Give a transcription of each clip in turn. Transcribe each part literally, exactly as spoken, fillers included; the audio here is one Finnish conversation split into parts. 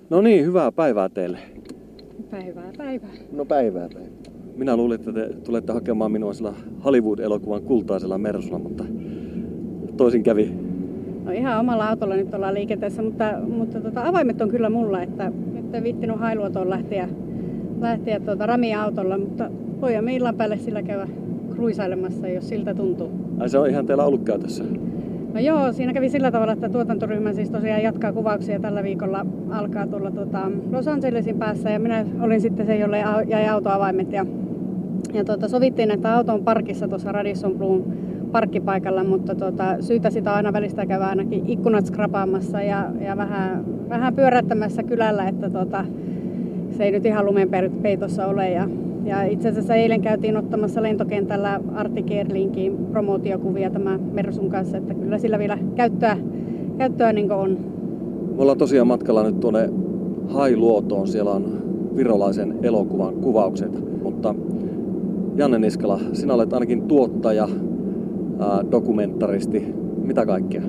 No niin, hyvää päivää teille. Päivää päivää. No päivää päivää. Minä luulin, että te tulette hakemaan minua sillä Hollywood-elokuvan kultaisella Mersulla, mutta toisin kävi. No ihan omalla autolla nyt ollaan liikenteessä, mutta, mutta tota, avaimet on kyllä mulla, että nyt en viittinyt Hailuotoon lähteä, lähteä tuota Rami-autolla, mutta voimme illan päälle sillä käydä kruisailemassa, jos siltä tuntuu. Ai se on ihan teillä ollut käytössä? No joo, siinä kävi sillä tavalla, että tuotantoryhmä siis tosiaan jatkaa kuvauksia tällä viikolla alkaa tuolla tuota Los Angelesin päässä ja minä olin sitten se, jolle jäi autoavaimet ja, ja tuota, sovittiin, että auto on parkissa tuossa Radisson Bluen parkkipaikalla, mutta tuota, syytä sitä aina välistä käydä ainakin ikkunat skrapaamassa ja, ja vähän, vähän pyörättämässä kylällä, että tuota, se ei nyt ihan lumen peitossa ole. Ja, ja itse asiassa eilen käytiin ottamassa lentokentällä Artti Kerlinkin promootiokuvia tämän Mersun kanssa, että kyllä sillä vielä käyttöä, käyttöä niin on. Me ollaan tosiaan matkalla nyt tuonne Hailuotoon, siellä on virolaisen elokuvan kuvaukset, mutta Janne Niskala, sinä olet ainakin tuottaja, ää, dokumentaristi, mitä kaikkea?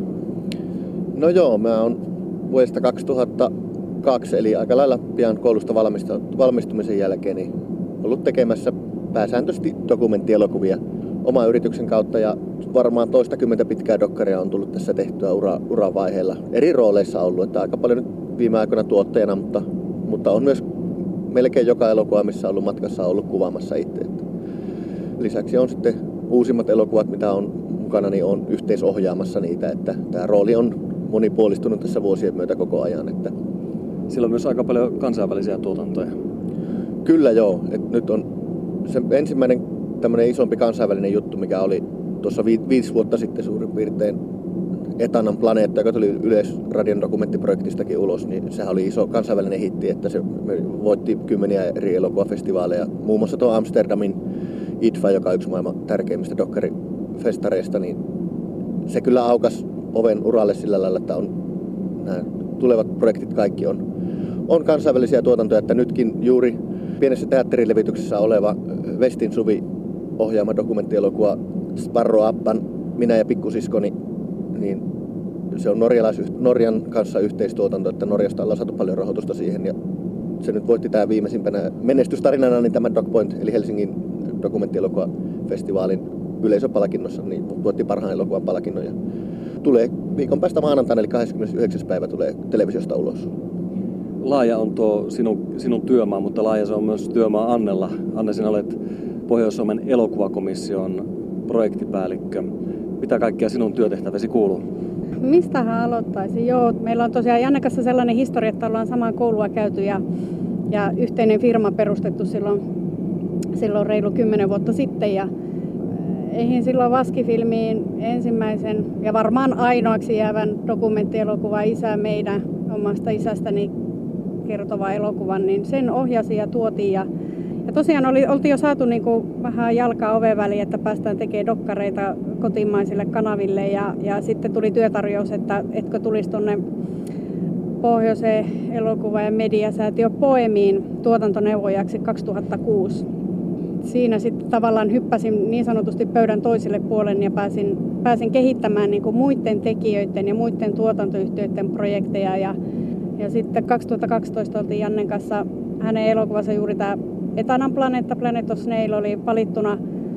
No joo, mä oon vuodesta kaksituhattakaksi, eli aika lailla pian koulusta valmistumisen jälkeen, niin ollut tekemässä pääsääntöisesti dokumenttielokuvia oman yrityksen kautta ja varmaan toistakymmentä pitkää dokkaria on tullut tässä tehtyä ura, uravaiheella. Eri rooleissa ollut, että aika paljon nyt viime aikoina tuottajana, mutta, mutta on myös melkein joka elokuva, missä on ollut matkassa, ollut kuvaamassa itse. Lisäksi on sitten uusimmat elokuvat, mitä on mukana, niin on yhteisohjaamassa niitä, että tämä rooli on monipuolistunut tässä vuosien myötä koko ajan. Että Siellä on myös aika paljon kansainvälisiä tuotantoja. Kyllä joo. Et nyt on se ensimmäinen tämmöinen isompi kansainvälinen juttu, mikä oli tuossa vi- viisi vuotta sitten suurin piirtein Etanan planeetta, joka tuli Yleisradion dokumenttiprojektistakin ulos, niin sehän oli iso kansainvälinen hitti, että se voitti kymmeniä eri elokuvafestivaaleja. Muun muassa tuo Amsterdamin I D F A, joka on yksi maailman tärkeimmistä dokkarifestareista, niin se kyllä aukas oven uralle sillä lailla, että on, nämä tulevat projektit kaikki on, on kansainvälisiä tuotantoja, että nytkin juuri pienessä teatterilevityksessä oleva Westin Suvi ohjaama dokumenttielokuva Sparro Appan, minä ja pikkusiskoni, niin se on Norjan kanssa yhteistuotanto, että Norjasta ollaan saatu paljon rahoitusta siihen ja se nyt voitti tämä viimeisimpänä menestystarinana niin tämä DocPoint eli Helsingin dokumenttielokuvafestivaalin yleisöpalkinnossa, niin voitti parhaan elokuvan palkinnon ja tulee viikon päästä maanantaina eli kahdeskymmenesyhdeksäs päivä tulee televisiosta ulos. Laaja on tuo sinun, sinun työmaa, mutta laaja se on myös työmaa Annella. Anne, sinä olet Pohjois-Suomen elokuvakomission projektipäällikkö. Mitä kaikkea sinun työtehtäväsi kuuluu? Mistähän aloittaisin? Joo, meillä on tosiaan Janne kanssa sellainen historia, että ollaan samaa koulua käyty ja, ja yhteinen firma perustettu silloin, silloin reilu kymmenen vuotta sitten. Ja eihin silloin Vaskifilmiin ensimmäisen ja varmaan ainoaksi jäävän dokumenttielokuva Isä meidän omasta isästäni kertova elokuvan, niin sen ohjasi ja tuotiin. Ja, ja tosiaan oli, oltiin jo saatu niin kuin vähän jalkaa oven väliin, että päästään tekemään dokkareita kotimaisille kanaville. Ja, ja sitten tuli työtarjous, että etkö tulisi tuonne Pohjoisen elokuva- ja mediasäätiö Poemiin tuotantoneuvojaksi kaksituhattakuusi. Siinä sitten tavallaan hyppäsin niin sanotusti pöydän toiselle puolelle ja pääsin, pääsin kehittämään niin kuin muiden tekijöiden ja muiden tuotantoyhtiöiden projekteja. Ja, ja sitten kaksituhattakaksitoista oltiin Jannen kanssa, hänen elokuvansa juuri tämä Etanan planeetta, Planet of Snail oli valittuna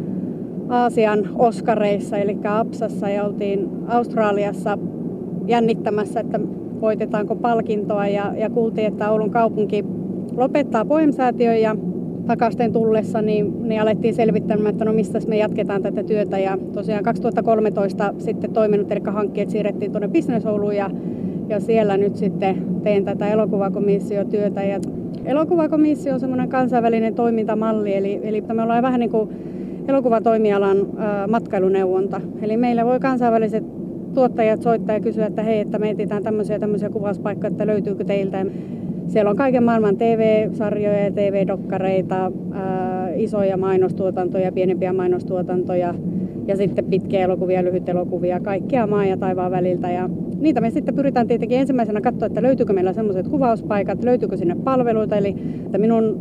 Aasian Oscareissa, eli Apsassa, ja oltiin Australiassa jännittämässä, että voitetaanko palkintoa, ja, ja kuultiin, että Oulun kaupunki lopettaa Poem-säätiön, ja takaisin tullessa niin, niin alettiin selvittämään, että no mistä me jatketaan tätä työtä, ja tosiaan kaksituhattakolmetoista sitten toiminut, eli hankkeet siirrettiin tuonne Business Ouluun, ja, ja siellä nyt sitten teen tätä elokuvakomissiotyötä, ja elokuvakomissio on semmoinen kansainvälinen toimintamalli, eli, eli me ollaan vähän niin kuin elokuvatoimialan ä, matkailuneuvonta. Eli meillä voi kansainväliset tuottajat soittaa ja kysyä, että hei, että me etsitään tämmöisiä tämmöisiä kuvauspaikkoja, että löytyykö teiltä. Siellä on kaiken maailman T V-sarjoja ja T V-dokkareita, ä, isoja mainostuotantoja, pienempiä mainostuotantoja ja sitten pitkiä elokuvia, lyhyt elokuvia, kaikkea maan ja taivaan väliltä. Ja niitä me sitten pyritään tietenkin ensimmäisenä katsoa, että löytyykö meillä sellaiset kuvauspaikat, löytyykö sinne palveluita. Eli että minun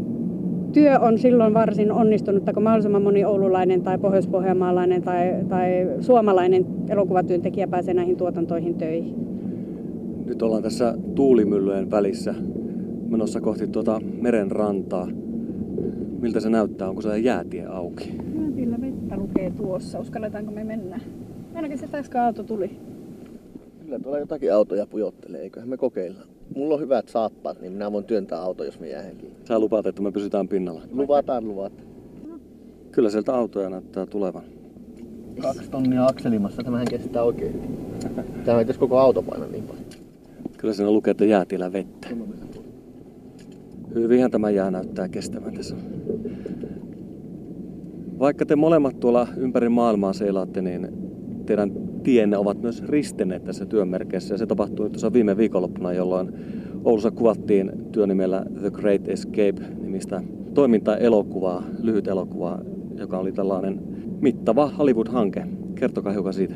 työ on silloin varsin onnistunut, kun mahdollisimman moni oululainen tai pohjois-pohjanmaalainen tai, tai suomalainen elokuvatyöntekijä pääsee näihin tuotantoihin töihin. Nyt ollaan tässä tuulimyllyjen välissä menossa kohti tuota meren rantaa. Miltä se näyttää? Onko se jäätie auki? Jäätiellä vettä lukee tuossa. Uskalletaanko me mennä? Ainakin se äsken auto tuli. Kyllä tuolla jotakin autoja pujottelee, eiköhän me kokeilla. Mulla on hyvät saappaat, niin minä voin työntää auto, jos me jäähän kiinni. Sä lupaat, että me pysytään pinnalla. Luvataan, luvataan. Kyllä sieltä autoja näyttää tulevan. Kaksi tonnia akselimassa, tämähän kestää oikein. Tämä ei koko auto paina niin paljon. Kyllä siinä lukee, että jäätiellä vettä. Hyvinhän tämä jää näyttää kestävän tässä. Vaikka te molemmat tuolla ympäri maailmaa seilaatte, niin teidän tienne ovat myös ristenneet tässä työmerkeissä. Ja se tapahtui tuossa viime viikonloppuna, jolloin Oulussa kuvattiin työnimellä The Great Escape-nimistä toimintaelokuvaa, lyhyt elokuvaa, joka oli tällainen mittava Hollywood-hanke. Kertokaa hiukan siitä.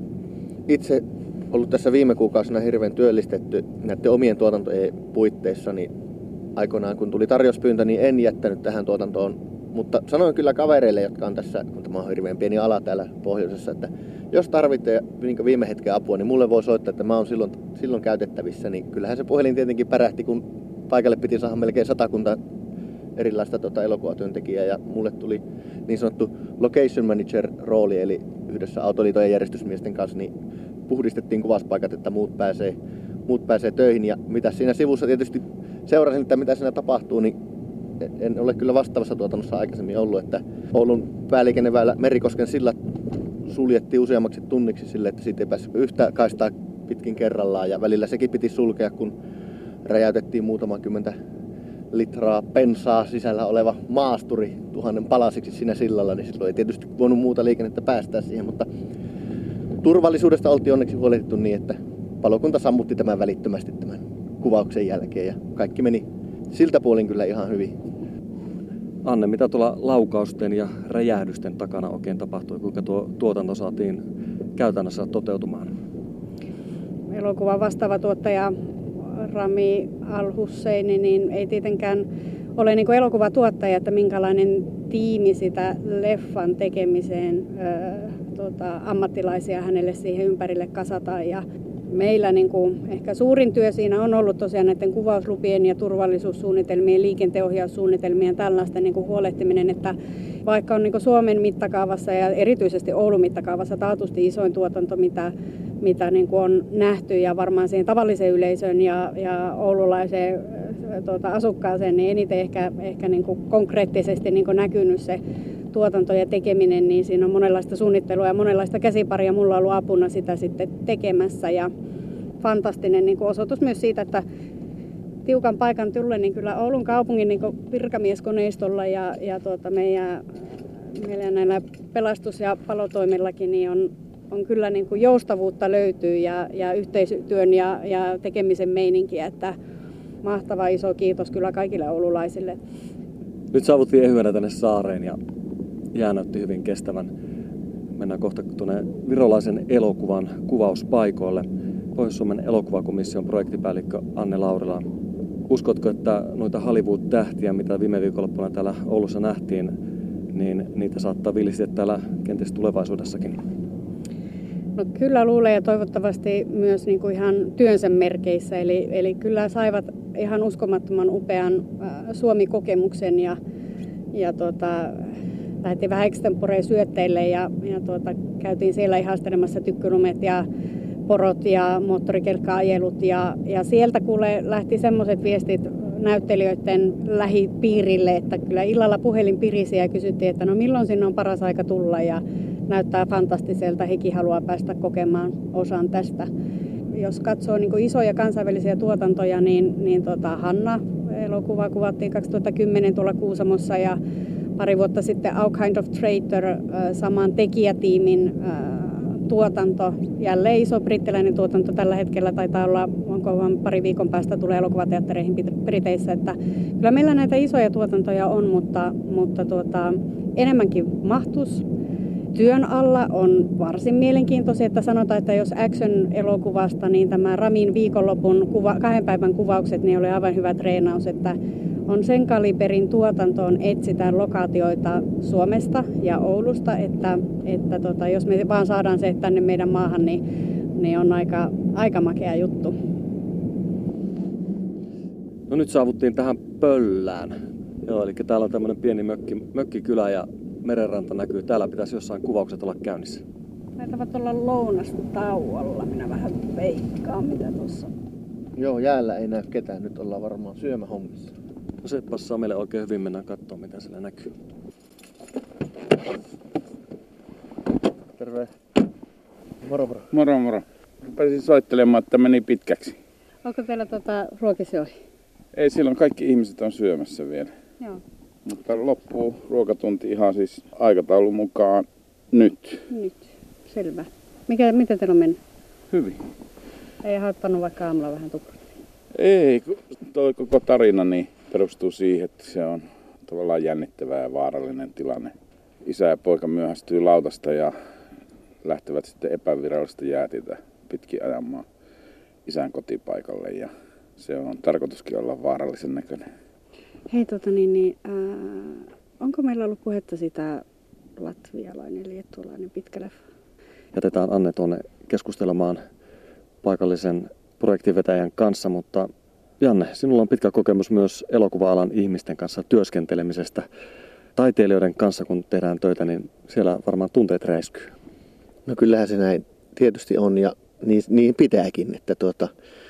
Itse ollut tässä viime kuukausina hirveän työllistetty näiden omien tuotantojen puitteissa, niin aikoinaan kun tuli tarjouspyyntö, niin en jättänyt tähän tuotantoon. Mutta sanoin kyllä kavereille, jotka on tässä, kun tämä on hirveän pieni ala täällä pohjoisessa, että jos tarvitte niin viime hetken apua, niin mulle voi soittaa, että mä oon silloin, silloin käytettävissä. Niin kyllähän se puhelin tietenkin pärähti, kun paikalle piti saada melkein satakunta erilaista tuota elokuvatyöntekijää. Ja mulle tuli niin sanottu location manager rooli, eli yhdessä Autoliiton ja järjestysmiesten kanssa niin puhdistettiin kuvauspaikat, että muut pääsee, muut pääsee töihin. Ja mitä siinä sivussa tietysti seurasin, että mitä siinä tapahtuu, niin en ole kyllä vastaavassa tuotannossa aikaisemmin ollut, että Oulun pääliikenneväylä Merikosken sillat suljettiin useammaksi tunniksi sille, että siitä ei päässyt yhtä kaistaa pitkin kerrallaan ja välillä sekin piti sulkea, kun räjäytettiin muutama kymmentä litraa pensaa sisällä oleva maasturi tuhannen palasiksi siinä sillalla, niin silloin ei tietysti voinut muuta liikennettä päästää siihen, mutta turvallisuudesta oltiin onneksi huolehdittu niin, että palokunta sammutti tämän välittömästi tämän kuvauksen jälkeen ja kaikki meni siltä puolin kyllä ihan hyvin. Anne, mitä tuolla laukausten ja räjähdysten takana oikein tapahtui? Kuinka tuo tuotanto saatiin käytännössä toteutumaan? Elokuvan vastaava tuottaja Rami Al-Husseini niin ei tietenkään ole niin kuin elokuvatuottaja, että minkälainen tiimi sitä leffan tekemiseen ö, tota, ammattilaisia hänelle siihen ympärille kasataan. Ja meillä niin kuin, ehkä suurin työ siinä on ollut tosiaan näiden kuvauslupien ja turvallisuussuunnitelmien, liikenteenohjaussuunnitelmien tällaisten niin kuin huolehtiminen, että vaikka on niin kuin Suomen mittakaavassa ja erityisesti Oulun mittakaavassa taatusti isoin tuotanto, mitä, mitä niin kuin on nähty ja varmaan siihen tavalliseen yleisöön ja, ja oululaiseen tuota, asukkaaseen, niin eniten ehkä, ehkä niin kuin konkreettisesti niin kuin näkynyt se tuotanto ja tekeminen, niin siinä on monenlaista suunnittelua ja monenlaista käsiparia. Mulla on ollut apuna sitä sitten tekemässä ja fantastinen niin kuin osoitus myös siitä, että tiukan paikan tullen niin kyllä Oulun kaupungin niin kuin virkamieskoneistolla ja, ja tuota meidän, meillä näillä pelastus- ja palotoimillakin niin on, on kyllä niin kuin joustavuutta löytyy ja, ja yhteistyön ja, ja tekemisen meininkiä, että mahtava iso kiitos kyllä kaikille oululaisille. Nyt saavuttiin ehyenä tänne saareen ja jää näytti hyvin kestävän. Mennään kohta tuonne virolaisen elokuvan kuvauspaikoille. Pohjois-Suomen elokuvakomission projektipäällikkö Anne Laurila. Uskotko, että noita Hollywood-tähtiä, mitä viime viikonloppuna täällä Oulussa nähtiin, niin niitä saattaa vilistää täällä kenties tulevaisuudessakin? No kyllä luulen ja toivottavasti myös niin kuin ihan työnsä merkeissä. Eli, eli kyllä saivat ihan uskomattoman upean äh, Suomi-kokemuksen ja, ja tota, lähdettiin vähän extemporeen syötteille ja, ja tuota, käytiin siellä ihastelemassa tykkyrumet ja porot ja moottorikelkka-ajelut. Ja, ja sieltä kuule lähti semmoiset viestit näyttelijöiden lähipiirille, että kyllä illalla puhelin pirisi ja kysyttiin, että no milloin sinne on paras aika tulla ja näyttää fantastiselta, hekin haluaa päästä kokemaan osan tästä. Jos katsoo niin kuin isoja kansainvälisiä tuotantoja, niin, niin tota Hanna-elokuva kuvattiin kaksituhattakymmenen tuolla Kuusamossa ja pari vuotta sitten Our Kind of Traitor, saman tekijätiimin tuotanto. Jälleen iso brittiläinen tuotanto tällä hetkellä taitaa olla, onko vaan pari viikon päästä tulee elokuvateattereihin Briteissä. Että kyllä meillä näitä isoja tuotantoja on, mutta, mutta tuota, enemmänkin mahtus. Työn alla on varsin mielenkiintoisia, että sanotaan, että jos action-elokuvasta, niin tämä Ramin viikonlopun kuva, kahden päivän kuvaukset, niin oli aivan hyvä treenaus, että on sen kaliberin tuotantoon etsitään lokaatioita Suomesta ja Oulusta, että, että tota, jos me vaan saadaan se tänne meidän maahan, niin, niin on aika, aika makea juttu. No nyt saavuttiin tähän Pöllään. Joo, eli täällä on tämmönen pieni mökki, mökkikylä ja merenranta näkyy. Täällä pitäisi jossain kuvaukset olla käynnissä. Taitavat olla lounastauolla. Minä vähän veikkaan, mitä tuossa. Joo, jäällä ei näy ketään. Nyt ollaan varmaan syömähommissa. No se passaa meille oikein hyvin. Mennään katsomaan, mitä siellä näkyy. Terve. Moro moro. Moro moro. Pääsin soittelemaan, että meni pitkäksi. Onko teillä tota ruokisi ohi? Ei, silloin kaikki ihmiset on syömässä vielä. Joo. Mutta loppuu ruokatunti ihan siis aikataulun mukaan nyt. Nyt. Selvä. Mikä, miten teillä on mennyt? Hyvin. Ei haittanut vaikka aamulla vähän tukkaa? Ei, kun toi koko tarina niin perustuu siihen, että se on tavallaan jännittävä ja vaarallinen tilanne. Isä ja poika myöhästyy lautasta ja lähtevät sitten epävirallista jäätitä pitkin ajamaan isän kotipaikalle ja se on tarkoituskin olla vaarallisen näköinen. Hei, tota niin, niin äh, onko meillä ollut puhetta sitä latvialainen, liettualainen pitkä leffa? Jätetään Anne tuonne keskustelemaan paikallisen projektivetäjän kanssa, mutta Janne, sinulla on pitkä kokemus myös elokuva-alan ihmisten kanssa työskentelemisestä. Taiteilijoiden kanssa, kun tehdään töitä, niin siellä varmaan tunteet räiskyy. No kyllähän se näin tietysti on ja niin, niin pitääkin, että tuota,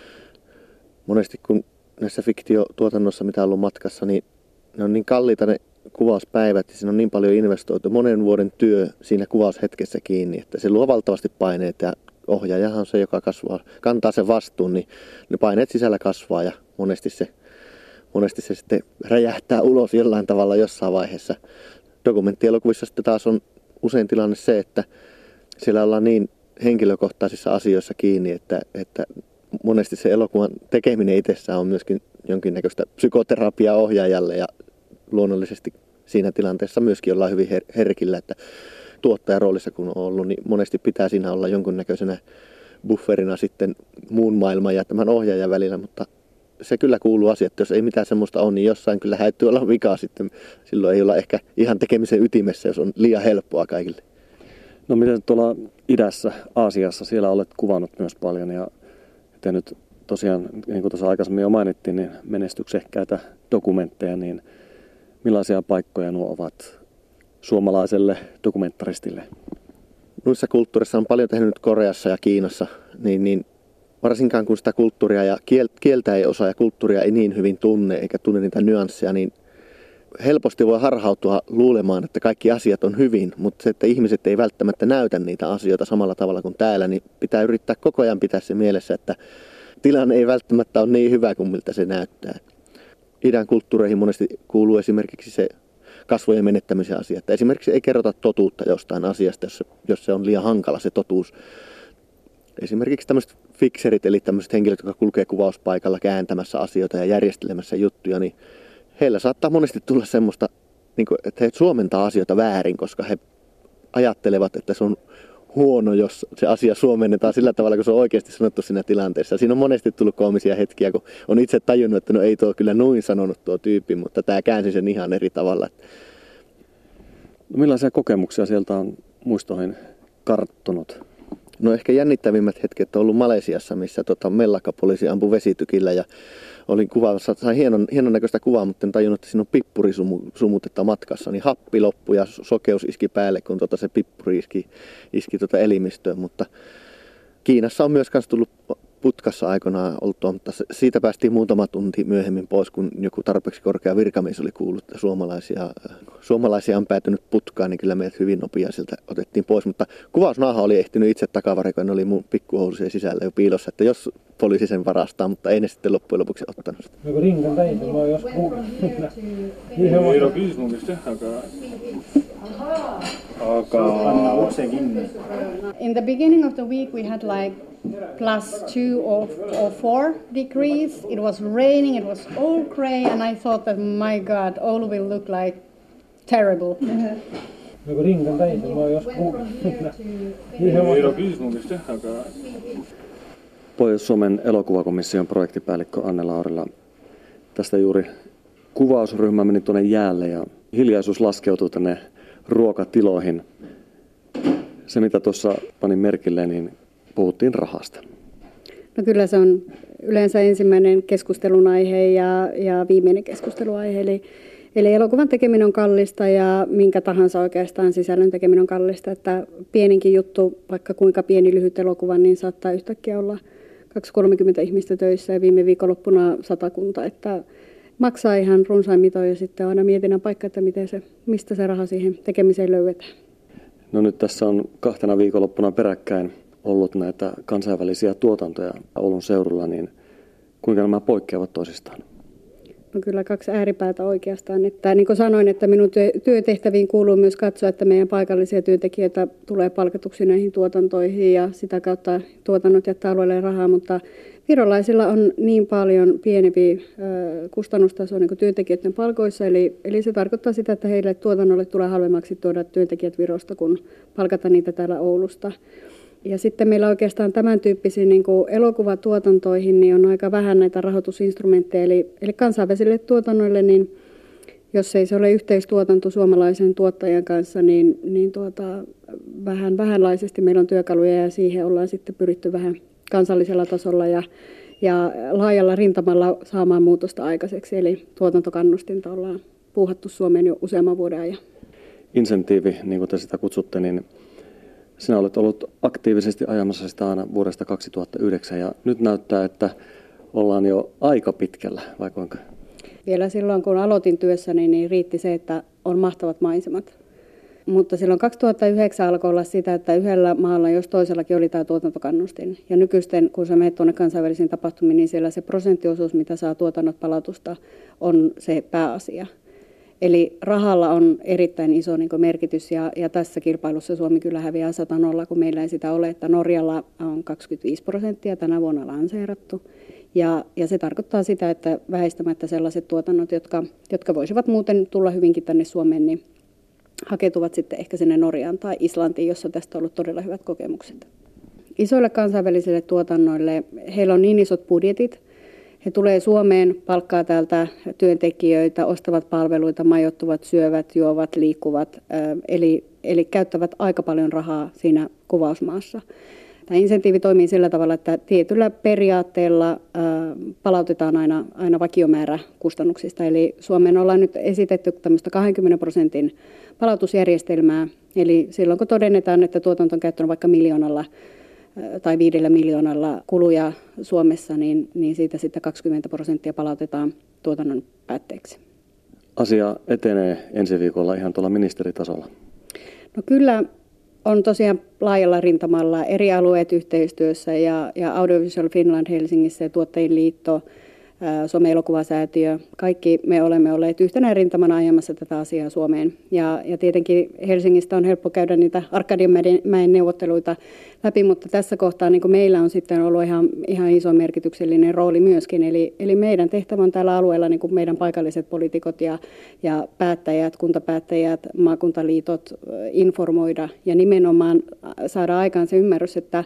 monesti kun näissä fiktiotuotannossa, mitä on ollut matkassa, niin ne on niin kalliita ne kuvauspäivät ja siinä on niin paljon investoitu, monen vuoden työ siinä kuvaushetkessä kiinni, että se luo valtavasti paineet ja ohjaajahan on se, joka kasvaa, kantaa sen vastuun, niin ne paineet sisällä kasvaa ja monesti se, monesti se sitten räjähtää ulos jollain tavalla jossain vaiheessa. Dokumenttielokuvissa sitten taas on usein tilanne se, että siellä ollaan niin henkilökohtaisissa asioissa kiinni, että, että monesti se elokuvan tekeminen itsessään on myöskin jonkinnäköistä psykoterapiaa ohjaajalle ja luonnollisesti siinä tilanteessa myöskin ollaan hyvin her- herkillä, että tuottajan roolissa kun on ollut, niin monesti pitää siinä olla jonkunnäköisenä bufferina sitten muun maailman ja tämän ohjaajan välillä, mutta se kyllä kuuluu asia, että jos ei mitään semmoista ole, niin jossain kyllä häytyy olla vikaa sitten. Silloin ei olla ehkä ihan tekemisen ytimessä, jos on liian helppoa kaikille. No miten tuolla idässä, Aasiassa, siellä olet kuvannut myös paljon ja tehnyt tosiaan, niin kuin tuossa aikaisemmin jo mainittiin, niin menestyksekkäitä dokumentteja, niin millaisia paikkoja nuo ovat suomalaiselle dokumentaristille? Noissa kulttuurissa on paljon tehnyt Koreassa ja Kiinassa, niin, niin varsinkaan kun sitä kulttuuria ja kieltä ei osaa ja kulttuuria ei niin hyvin tunne eikä tunne niitä nyansseja, niin helposti voi harhautua luulemaan, että kaikki asiat on hyvin, mutta se, että ihmiset ei välttämättä näytä niitä asioita samalla tavalla kuin täällä, niin pitää yrittää koko ajan pitää se mielessä, että tilanne ei välttämättä ole niin hyvä kuin miltä se näyttää. Idän kulttuureihin monesti kuuluu esimerkiksi se kasvojen menettämisen asia, että esimerkiksi ei kerrota totuutta jostain asiasta, jos se, jos se on liian hankala se totuus. Esimerkiksi tämmöiset fikserit, eli tämmöiset henkilöt, jotka kulkee kuvauspaikalla kääntämässä asioita ja järjestelemässä juttuja, niin heillä saattaa monesti tulla semmoista, että he suomentaa asioita väärin, koska he ajattelevat, että se on huono, jos se asia suomennetaan sillä tavalla, kun se on oikeasti sanottu siinä tilanteessa. Siinä on monesti tullut koomisia hetkiä, kun on itse tajunnut, että no ei tuo kyllä noin sanonut tuo tyyppi, mutta tämä käänsi sen ihan eri tavalla. No millaisia kokemuksia sieltä on muistoihin karttunut? No ehkä jännittävimmät hetket on ollut Malesiassa, missä tota mellakkapoliisi ampui vesitykillä ja olin kuvaamassa, sain hienon, hienon näköistä kuvaa, mutta en tajunnut, että siinä on pippurisumutetta matkassa, niin happi loppui ja sokeus iski päälle, kun tota se pippuri iski, iski tota elimistöön, mutta Kiinassa on myös tullut putkassa aikanaan oltua, mutta siitä päästiin muutama tunti myöhemmin pois, kun joku tarpeeksi korkea virkamies oli kuullut, että suomalaisia, suomalaisia on päätynyt putkaan, niin kyllä meidät hyvin nopeasti sieltä otettiin pois. Mutta kuvausnaaha oli ehtinyt itse takavarikoin, ne oli mun pikkuhousujen sisällä jo piilossa, että jos poliisi sen varastaa, mutta ei ne sitten loppujen lopuksi ottanut sitä. No kun rinkan täitä, mä oon jos kuullut. Ei ole kysymyksestä, aga... Aga... Ukse kinni. In the beginning of the week we had like plus two or, or four degrees. It was raining, it was all grey, and I thought that my God, all will look like terrible. No kun rinkan täitä, mä oon jos kuullut. Ei ole kysymyksestä, aga... Pohjois-Suomen elokuvakomission projektipäällikkö Anne Laurila. Tästä juuri kuvausryhmä meni tuonne jäälle ja hiljaisuus laskeutui tänne ruokatiloihin. Se mitä tuossa panin merkille, niin puhuttiin rahasta. No kyllä se on yleensä ensimmäinen keskustelun aihe ja, ja viimeinen keskusteluaihe. Eli, eli elokuvan tekeminen on kallista ja minkä tahansa oikeastaan sisällön tekeminen on kallista. Että pieninkin juttu, vaikka kuinka pieni lyhyt elokuva, niin saattaa yhtäkkiä olla kaksisataakolmekymmentä ihmistä töissä ja viime viikonloppuna satakunta. Että maksaa ihan runsain mitoin ja sitten aina mietinnän paikka, että miten se, mistä se raha siihen tekemiseen löydetään. No nyt tässä on kahtena viikonloppuna peräkkäin ollut näitä kansainvälisiä tuotantoja Oulun seudulla, niin kuinka nämä poikkeavat toisistaan? No kyllä kaksi ääripäätä oikeastaan. Että, niin kuin sanoin, että minun työtehtäviin kuuluu myös katsoa, että meidän paikallisia työntekijöitä tulee palkatuksi näihin tuotantoihin ja sitä kautta tuotannot jättää alueelle rahaa, mutta virolaisilla on niin paljon pienempi kustannustaso niin kuin työntekijöiden palkoissa, eli, eli se tarkoittaa sitä, että heille tuotannolle tulee halvemmaksi tuoda työntekijät Virosta, kun palkata niitä täällä Oulusta. Ja sitten meillä oikeastaan tämän tyyppisiin niin kuin elokuvatuotantoihin niin on aika vähän näitä rahoitusinstrumentteja, eli, eli kansainvälisille tuotannoille, niin jos ei se ole yhteistuotanto suomalaisen tuottajan kanssa, niin, niin tuota, vähän vähänlaisesti meillä on työkaluja ja siihen ollaan sitten pyritty vähän kansallisella tasolla ja, ja laajalla rintamalla saamaan muutosta aikaiseksi, eli tuotantokannustinta ollaan puuhattu Suomeen jo useamman vuoden ajan. Insentiivi, niin kuin te sitä kutsutte, niin sinä olet ollut aktiivisesti ajamassa sitä aina vuodesta kaksituhattayhdeksän ja nyt näyttää, että ollaan jo aika pitkällä, vai kuinka? Vielä silloin, kun aloitin työssäni, niin riitti se, että on mahtavat maisemat. Mutta silloin kaksituhattayhdeksän alkoi olla sitä, että yhdellä maalla, jos toisellakin oli tämä tuotantokannustin. Ja nykyisten, kun sä menet tuonne kansainvälisiin tapahtumiin, niin siellä se prosenttiosuus, mitä saa tuotannot palautusta, on se pääasia. Eli rahalla on erittäin iso niin kuin merkitys ja, ja tässä kilpailussa Suomi kyllä häviää sata nolla, kun meillä ei sitä ole, että Norjalla on kaksikymmentäviisi prosenttia tänä vuonna lanseerattu. Ja, ja se tarkoittaa sitä, että väistämättä sellaiset tuotannot, jotka, jotka voisivat muuten tulla hyvinkin tänne Suomeen, niin hakeutuvat sitten ehkä sinne Norjaan tai Islantiin, jossa tästä on ollut todella hyvät kokemukset. Isoille kansainvälisille tuotannoille heillä on niin isot budjetit. He tulee Suomeen, palkkaa täältä työntekijöitä, ostavat palveluita, majoittuvat, syövät, juovat, liikkuvat, eli, eli käyttävät aika paljon rahaa siinä kuvausmaassa. Tämä insentiivi toimii sillä tavalla, että tietyllä periaatteella palautetaan aina, aina vakiomäärä kustannuksista. Eli Suomeen ollaan nyt esitetty tämmöistä kaksikymmentä prosentin palautusjärjestelmää. Eli silloin kun todennetaan, että tuotanto on käyttänyt vaikka miljoonalla tai viidellä miljoonalla kuluja Suomessa, niin, niin siitä sitten kaksikymmentä prosenttia palautetaan tuotannon päätteeksi. Asia etenee ensi viikolla ihan tuolla ministeritasolla. No kyllä on tosiaan laajalla rintamalla eri alueet yhteistyössä ja, ja Audiovisual Finland Helsingissä ja Tuottajien liitto, Suomen elokuvasäätiö. Kaikki me olemme olleet yhtenä rintamana ajamassa tätä asiaa Suomeen. Ja, ja tietenkin Helsingistä on helppo käydä niitä Arkadianmäen neuvotteluita läpi, mutta tässä kohtaa niin kuin meillä on sitten ollut ihan, ihan iso merkityksellinen rooli myöskin. Eli, eli meidän tehtävä on täällä alueella niin kuin meidän paikalliset poliitikot ja, ja päättäjät, kuntapäättäjät, maakuntaliitot informoida ja nimenomaan saada aikaan se ymmärrys, että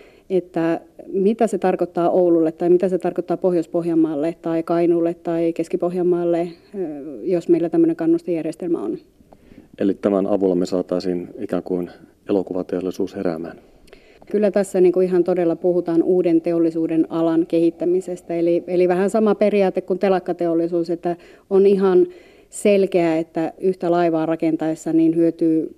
että mitä se tarkoittaa Oululle tai mitä se tarkoittaa Pohjois-Pohjanmaalle tai Kainuulle tai Keski-Pohjanmaalle, jos meillä tämmöinen kannustejärjestelmä on. Eli tämän avulla me saataisiin ikään kuin elokuvateollisuus heräämään. Kyllä tässä niin kuin ihan todella puhutaan uuden teollisuuden alan kehittämisestä. Eli, eli vähän sama periaate kuin telakkateollisuus, että on ihan selkeää, että yhtä laivaa rakentaessa niin hyötyy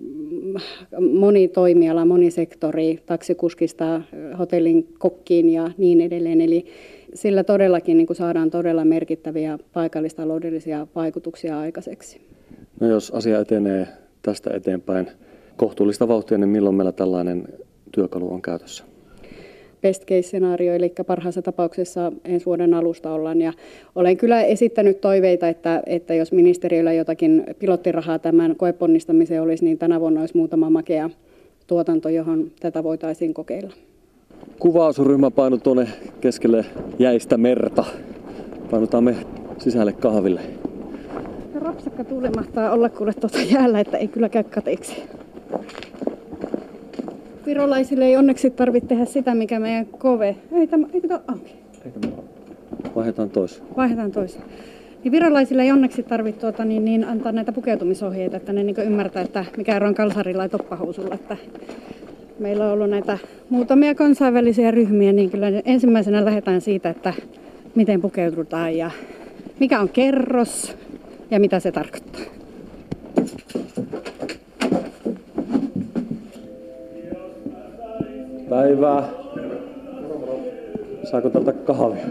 moni toimiala, moni sektori, taksikuskista hotellin kokkiin ja niin edelleen. Eli sillä todellakin niin kuin saadaan todella merkittäviä paikallistaloudellisia vaikutuksia aikaiseksi. No jos asia etenee tästä eteenpäin kohtuullista vauhtia, niin milloin meillä tällainen työkalu on käytössä? Best case-skenaario, eli parhaassa tapauksessa ensi vuoden alusta ollaan. Ja olen kyllä esittänyt toiveita, että, että jos ministeriöllä jotakin pilottirahaa tämän koeponnistamiseen olisi, niin tänä vuonna olisi muutama makea tuotanto, johon tätä voitaisiin kokeilla. Kuvausryhmä painui tuonne keskelle jäistä merta. Painutaan me sisälle kahville. Rapsakka tuuli mahtaa olla kuule tuota jäällä, että ei kyllä käy kateeksi. Virolaisille ei onneksi tarvitse tehdä sitä, mikä meidän kove. Ei tämä ei tämä auki. Vaihdetaan tois. Vaihdetaan tois. Niin virolaisille ei onneksi tarvitse tuota, niin, niin antaa näitä pukeutumisohjeita, että ne niin ymmärtää, että mikä ero on kalsarilla ja toppahousulla. Että meillä on ollut näitä muutamia kansainvälisiä ryhmiä, niin kyllä ensimmäisenä lähdetään siitä, että miten pukeudutaan ja mikä on kerros ja mitä se tarkoittaa. Päivää. Saako tältä kahvia?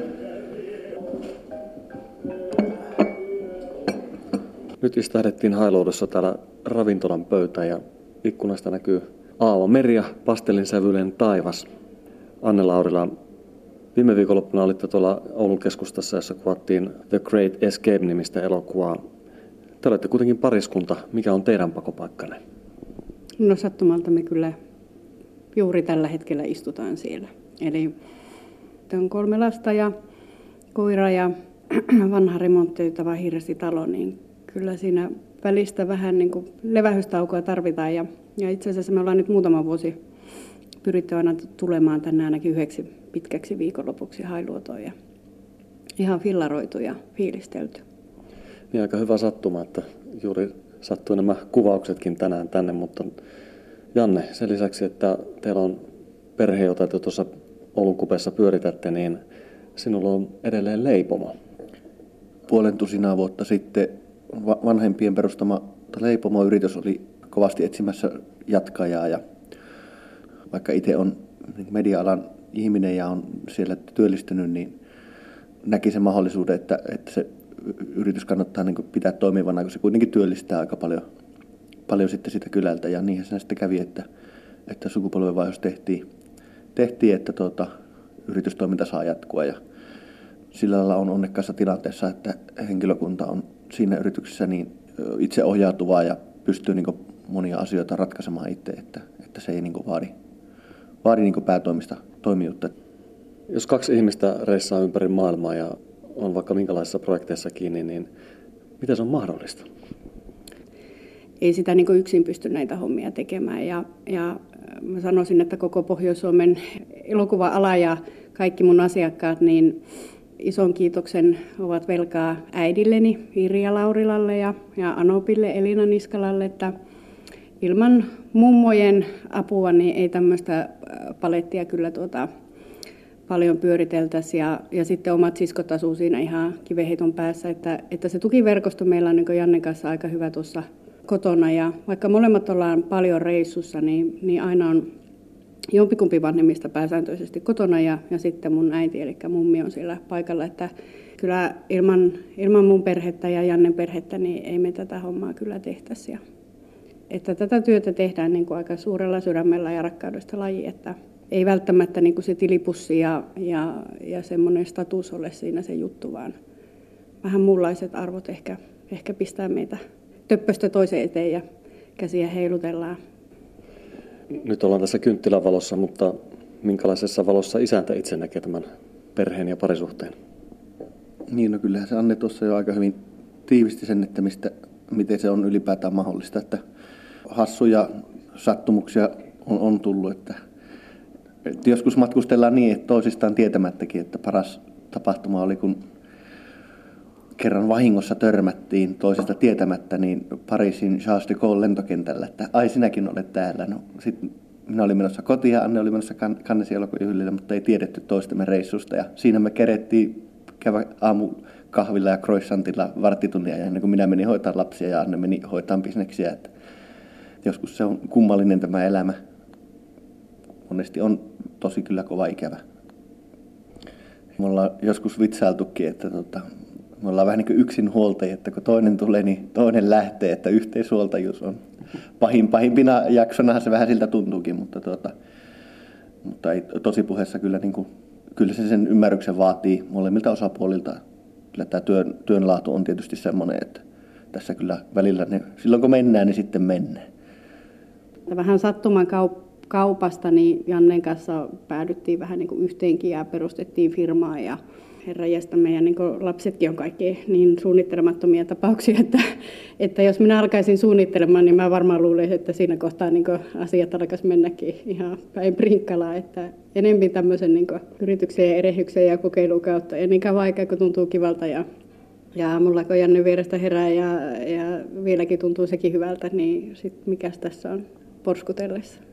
Nyt istahdettiin Hailuodossa täällä ravintolan pöytään ja ikkunasta näkyy aava meri ja pastellinsävyinen taivas. Anne Laurila, viime viikonloppuna olitte tuolla Oulun keskustassa, jossa kuvattiin The Great Escape-nimistä elokuvaa. Te olette kuitenkin pariskunta. Mikä on teidän pakopaikkanne? No sattumalta me kyllä juuri tällä hetkellä istutaan siellä. Eli on kolme lasta ja koira ja vanha remontoitava hirsitalo, niin kyllä siinä välistä vähän niin kuin levähystaukoa tarvitaan. Ja, ja itse asiassa me ollaan nyt muutama vuosi pyritty aina tulemaan tänne ainakin yhdeksi pitkäksi viikonlopuksi Hailuotoon ja ihan fillaroitu ja fiilistelty. Niin aika hyvä sattuma, että juuri sattui nämä kuvauksetkin tänään tänne, mutta Janne, sen lisäksi, että teillä on perhe, jota te tuossa Oulun kupeessa pyöritätte, niin sinulla on edelleen leipomo. Puolen tusinaa vuotta sitten vanhempien perustama leipomoyritys oli kovasti etsimässä jatkajaa. Ja vaikka itse on media-alan ihminen ja on siellä työllistynyt, niin näki sen mahdollisuuden, että, että se yritys kannattaa niin kuin pitää toimivana, kun se kuitenkin työllistää aika paljon, paljon sitten sitä kylältä. Ja niinhän se sitten kävi, että, että sukupolvenvaihdos tehtiin, tehtiin että tuota, yritystoiminta saa jatkua. Ja sillä lailla on onnekkaassa tilanteessa, että henkilökunta on siinä yrityksessä niin itse ohjautuvaa ja pystyy niin kuin monia asioita ratkaisemaan itse, että, että se ei niin kuin vaadi, vaadi niin kuin päätoimista toimijuutta. Jos kaksi ihmistä reissaa ympäri maailmaa ja on vaikka minkälaisissa projekteissa kiinni, niin miten se on mahdollista? Ei sitä niin kuin yksin pysty näitä hommia tekemään. Ja, ja mä sanoisin, että koko Pohjois-Suomen elokuva-ala ja kaikki mun asiakkaat, niin ison kiitoksen ovat velkaa äidilleni Irja Laurilalle ja, ja Anopille Elina Niskalalle, että ilman mummojen apua niin ei tämmöistä palettia kyllä tuota paljon pyöriteltäisiin. Ja, ja sitten omat siskot asuu siinä ihan kivenheiton päässä, että, että se tukiverkosto meillä on niin kuin Jannen kanssa aika hyvä tuossa kotona. Ja vaikka molemmat ollaan paljon reissussa, niin, niin aina on jompikumpi vanhemmista pääsääntöisesti kotona ja, ja sitten mun äiti, eli mummi on siellä paikalla. Että kyllä ilman, ilman mun perhettä ja Jannen perhettä, niin ei me tätä hommaa kyllä tehtäisi. Ja, että tätä työtä tehdään niin kuin aika suurella sydämellä ja rakkaudesta laji, että ei välttämättä niin kuin se tilipussi ja, ja, ja semmoinen status ole siinä se juttu, vaan vähän muunlaiset arvot ehkä, ehkä pistää meitä töppöstä toiseen eteen ja käsiä heilutellaan. Nyt ollaan tässä kynttilän valossa, mutta minkälaisessa valossa isäntä itse näkee tämän perheen ja parisuhteen? Niin, no kyllähän se Anne tuossa jo aika hyvin tiivisti sen, että mistä, miten se on ylipäätään mahdollista. Että hassuja sattumuksia on, on tullut, että, että joskus matkustellaan niin, että toisistaan tietämättäkin, että paras tapahtuma oli, kun kerran vahingossa törmättiin toisesta tietämättä niin Pariisin Charles de Gaulle lentokentällä, että ai sinäkin olet täällä. No, sitten minä olin menossa kotiin ja Anne oli menossa Cannesin elokuvajuhlille, mutta ei tiedetty toistemme reissusta. Ja siinä me kerettiin käydä aamukahvilla ja croissantilla varttitunnia ja ennen kuin minä menin hoitaa lapsia ja Anne meni hoitaa bisneksiä. Että joskus se on kummallinen tämä elämä. Monesti on tosi kyllä kova ikävä. Me ollaan joskus vitsailtukin, että tota, me ollaan vähän niin kuin yksinhuoltajia, että kun toinen tulee, niin toinen lähtee, että yhteishuoltajuus on pahin, pahimpina jaksonahan se vähän siltä tuntuukin, mutta, tuota, mutta ei, tosi puheessa kyllä, niin kuin, kyllä se sen ymmärryksen vaatii molemmilta osapuolilta. Kyllä tämä työn, työn laatu on tietysti semmoinen, että tässä kyllä välillä, ne, silloin kun mennään, niin sitten mennään. Vähän sattuman kaupasta, niin Jannen kanssa päädyttiin vähän niin kuin yhteenkin ja perustettiin firmaa ja herranjestä, meidän niin lapsetkin on kaikki niin suunnittelemattomia tapauksia, että, että jos minä alkaisin suunnittelemaan, niin mä varmaan luulisin, että siinä kohtaa niin asiat alkaisi mennäkin ihan päin prinkkalaa, että enemmän tämmöisen niin yrityksen ja erehyksen ja kokeilun kautta, ennen vaikea, kun tuntuu kivalta ja, ja mulla kun Janne vierestä herää ja, ja vieläkin tuntuu sekin hyvältä, niin sit mikäs tässä on porskutellessa.